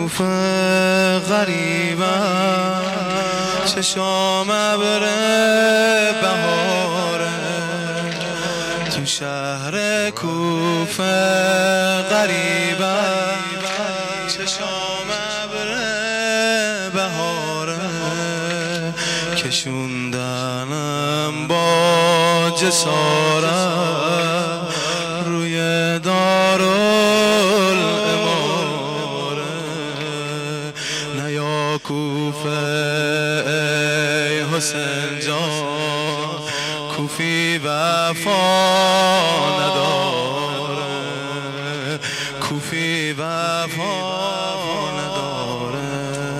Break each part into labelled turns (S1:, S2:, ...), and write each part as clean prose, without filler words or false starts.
S1: کوفه غریبم، چشام ابر بهاره. تو شهر کوفه غریبم، چشام ابر بهاره. کشوندنم با جسارت روی دارالاماره. نیا کوفه ای حسین جان، کوفی وفا نداره، کوفی وفا نداره.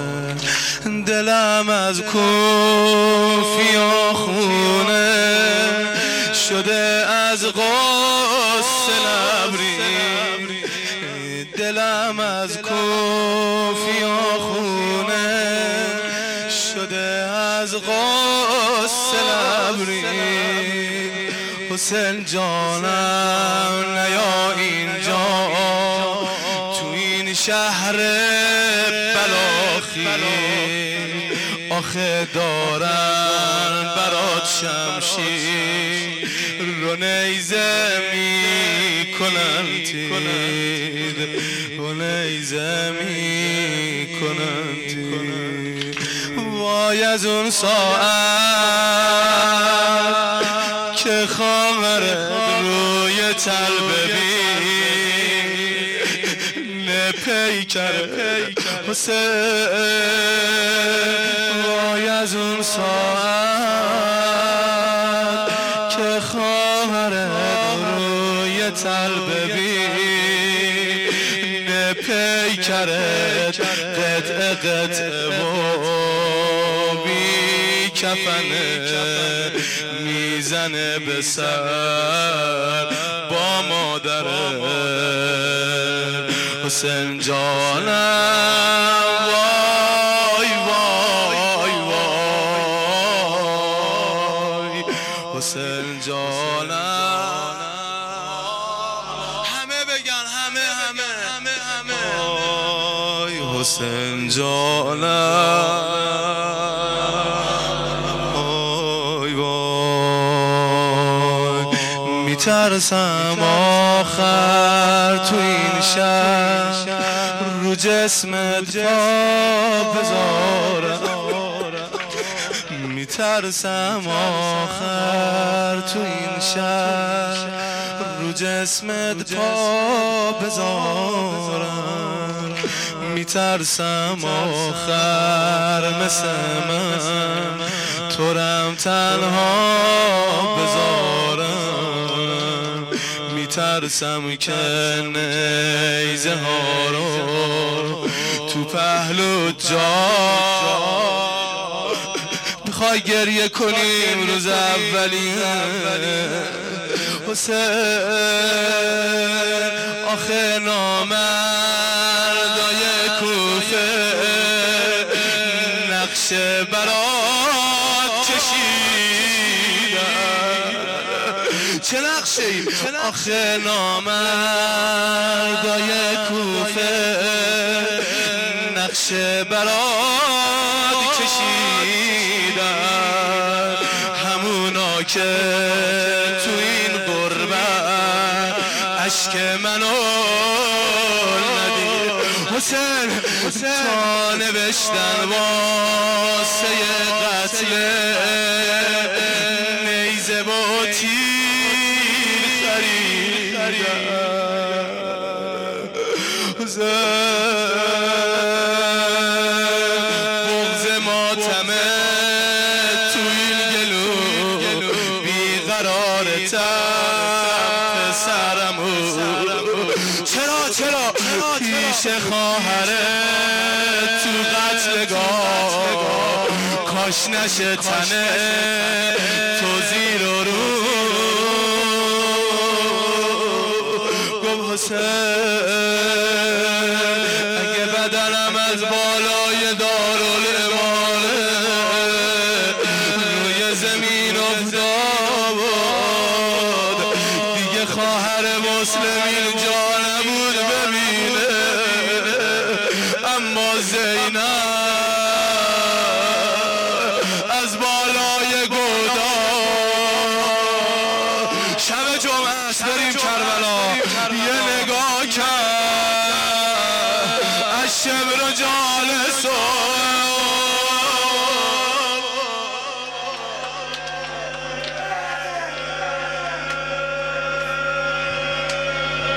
S1: دلم از کوفیا خونه شده از غصه لبریز. دلم از کوفیا خونه شده از غصه لبریز. حسین جانم نیا اینجا، تو این شهر بلاخی. آخه دارن برات شمشیر رو نیزه میکنن تیر، رو نیزه میکنن تیر. وای از اون ساعت که خواهرت روی تل ببین پیکر حسین. وای از اون ساعت که خواهرت روی تل ببین پیکرت قطعه قطعه و بی کفنه میزنه به سر با مادره. حسین جانم وای وای وای، حسین جانم. همه بگن، همه همه همه همه وای حسین جانم. وای وای میترسم آخر تو این شهر رو جسمت پا بذارم. میترسم آخر تو این شهر رو جسمت پا بذارم. میترسم آخر مثل من تورم تنها بذارم. میترسم که نیزه ها رو تو پهلو جا میخوای گریه کنیم روز اولیه. حسین آخه نامردای کوفه نقش برات کشیدن. چه نقشه‌ای؟ آخه نامردای کوفه نقش برات کشیدن. همونا که تو این غربت عشق منو ندید. حسین تا نوشتن واسه قتل نیزه و تیر خریدن. بغض ماتمه تو این گلو بیقرار پسرمو. چرا پیش خواهرت تو قتلگاه کاش نشه تنه تو زیر و رو. گفت حسین اگه بدنم از بالای دارالاماره روی زمین افتاد دیگه خواهر مسلمین جا نبود ببینه. اما زینب